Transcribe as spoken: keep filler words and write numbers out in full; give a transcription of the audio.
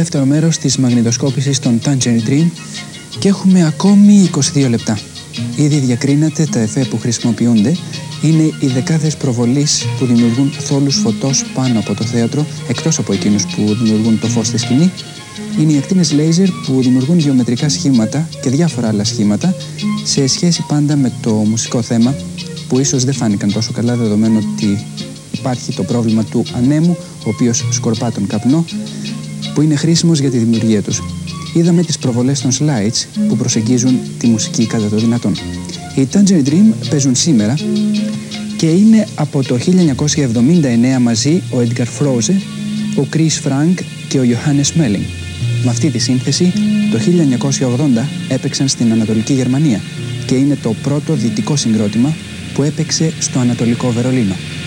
δεύτερο μέρος της μαγνητοσκόπησης των Tangerine Dream και έχουμε ακόμη είκοσι δύο λεπτά. Ήδη διακρίνατε τα εφέ που χρησιμοποιούνται. Είναι οι δεκάδες προβολής που δημιουργούν θόλους φωτός πάνω από το θέατρο, εκτός από εκείνους που δημιουργούν το φως στη σκηνή. Είναι οι ακτίνες λέιζερ που δημιουργούν γεωμετρικά σχήματα και διάφορα άλλα σχήματα, σε σχέση πάντα με το μουσικό θέμα, που ίσως δεν φάνηκαν τόσο καλά, δεδομένου ότι υπάρχει το πρόβλημα του ανέμου, ο οποίος σκορπά τον καπνό, που είναι χρήσιμος για τη δημιουργία τους. Είδαμε τις προβολές των slides που προσεγγίζουν τη μουσική κατά το δυνατόν. Οι Tangerine Dream παίζουν σήμερα και είναι από το χίλια εννιακόσια εβδομήντα εννέα μαζί ο Edgar Froese, ο Chris Frank και ο Johannes Melling. Με αυτή τη σύνθεση το χίλια εννιακόσια ογδόντα έπαιξαν στην Ανατολική Γερμανία και είναι το πρώτο δυτικό συγκρότημα που έπαιξε στο Ανατολικό Βερολίνο.